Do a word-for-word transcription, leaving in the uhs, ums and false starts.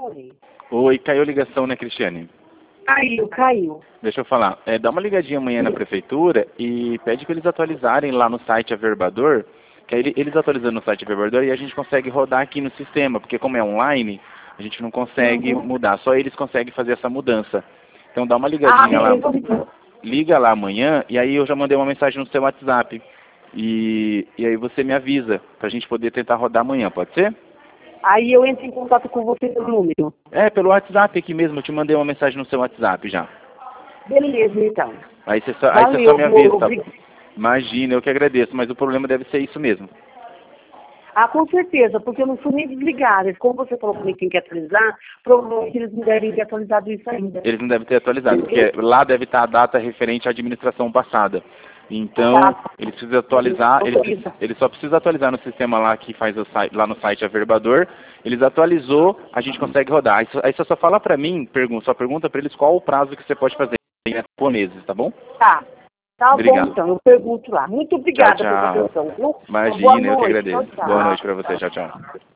telefone. Oi, caiu a ligação, né, Cristiane? Caiu, caiu. Deixa eu falar. É, dá uma ligadinha amanhã na prefeitura e pede para eles atualizarem lá no site Averbador, que aí eles atualizando no site Averbador e a gente consegue rodar aqui no sistema, porque como é online, a gente não consegue Uhum. mudar, só eles conseguem fazer essa mudança. Então dá uma Ah, ligadinha lá, beleza. liga lá amanhã e aí eu já mandei uma mensagem no seu WhatsApp. E, e aí você me avisa, pra gente poder tentar rodar amanhã, pode ser? Aí eu entro em contato com você pelo número. É, pelo WhatsApp aqui mesmo, eu te mandei uma mensagem no seu WhatsApp já. Beleza, então. Aí você só, aí você só Valeu, me avisa, amor. tá? Obrig- Imagina, eu que agradeço, mas o problema deve ser isso mesmo. Ah, com certeza, porque eu não fui nem desligada. Como você falou que tem que atualizar, provavelmente eles não devem ter atualizado isso ainda. Eles não devem ter atualizado, porque lá deve estar a data referente à administração passada. Então, Tá? eles precisam atualizar, eles, precis- eles só precisam atualizar no sistema lá que faz o site, lá no site Averbador. Eles atualizou, a gente consegue rodar. Aí, só- aí você só fala pra mim, pergunta, só pergunta pra eles qual o prazo que você pode fazer em japoneses, tá bom? Tá. Tá bom, Obrigado. então. Eu pergunto lá. Muito Tchau, obrigada pela tchau. atenção, viu? Boa Imagina, eu que noite. Tchau, agradeço. tchau. Boa noite pra você, tchau, tchau.